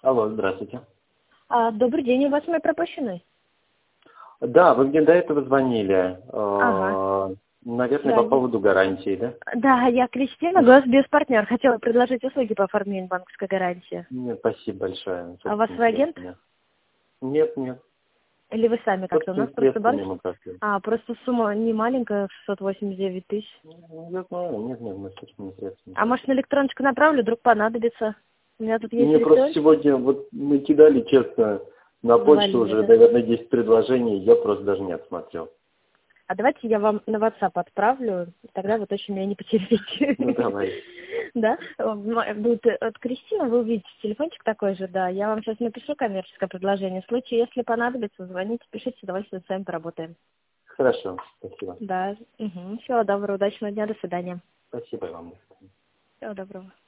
Алло, здравствуйте. Добрый день, у вас мой пропущенный? Да, вы мне до этого звонили. Ага. Наверное, Да, по поводу гарантии, да? да, я Кристина, партнер. Хотела предложить услуги по оформлению банковской гарантии. Нет, спасибо большое. А у вас Собственные свой агент? средства, нет. Нет, нет. Или вы сами как-то? У нас Собственные просто средства банк... не мы как-то. Просто сумма не маленькая, 689 тысяч. Я знаю, нет, мы собственные средства. А может, на электроночку направлю, вдруг понадобится? У меня тут есть Мне просто электроночка. сегодня, вот мы кидали, честно, на почту Завалили, уже, да? наверное, 10 предложений, я просто даже не отсмотрел. А давайте я вам на WhatsApp отправлю, тогда вы точно меня не потеряете. Ну, давай. Да? Будет от Кристины, вы увидите телефончик такой же, да. Я вам сейчас напишу коммерческое предложение. В случае, если понадобится, звоните, пишите, с удовольствием с вами поработаем. Хорошо, спасибо. Да. Всего доброго, удачного дня, до свидания. Спасибо вам. Всего доброго.